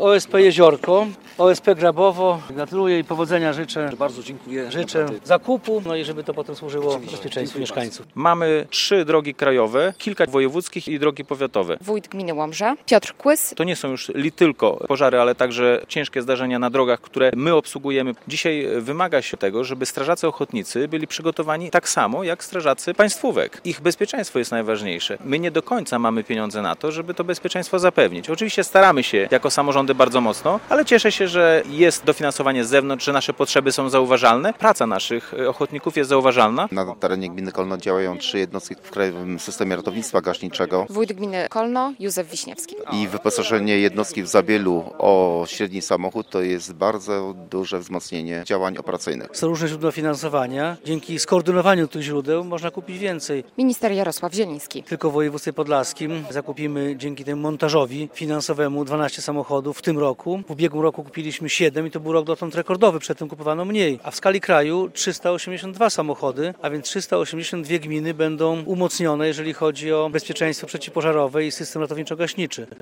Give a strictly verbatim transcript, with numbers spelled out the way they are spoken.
O S P Jeziorko, O S P Grabowo. Gratuluję i powodzenia życzę. Bardzo dziękuję. Życzę Naprawdę. zakupu, no i żeby to potem służyło bezpieczeństwu mieszkańców. Mamy trzy drogi krajowe, kilka wojewódzkich i drogi powiatowe. Wójt gminy Łomża, Piotr Kłys. To nie są już li tylko pożary, ale także ciężkie zdarzenia na drogach, które my obsługujemy. Dzisiaj wymaga się tego, żeby strażacy ochotnicy byli przygotowani tak samo jak strażacy państwówek. Ich bezpieczeństwo jest najważniejsze. My nie do końca mamy pieniądze na to, żeby to bezpieczeństwo zapewnić. Oczywiście staramy się jako samorządy bardzo mocno, ale cieszę się, że jest dofinansowanie z zewnątrz, że nasze potrzeby są zauważalne. Praca naszych ochotników jest zauważalna. Na terenie gminy Kolno działają trzy jednostki w Krajowym Systemie Ratownictwa Gaśniczego Wójt gminy Kolno, Józef Wiśniewski. i wyposażenie jednostki w Zabielu o średni samochód to jest bardzo duże wzmocnienie działań operacyjnych. Są różne źródła finansowania. Dzięki skoordynowaniu tych źródeł można kupić więcej. Minister Jarosław Zieliński. Tylko w województwie podlaskim zakupimy dzięki temu montażowi finansowemu dwanaście samochodów w tym roku. W ubiegłym roku kupiliśmy siedem i to był rok dotąd rekordowy, przedtem kupowano mniej. A w skali kraju trzysta osiemdziesiąt dwa samochody, a więc trzysta osiemdziesiąt dwie gminy będą umocnione, jeżeli chodzi o bezpieczeństwo przeciwpożarowe i system ratowniczo-gaśniczy.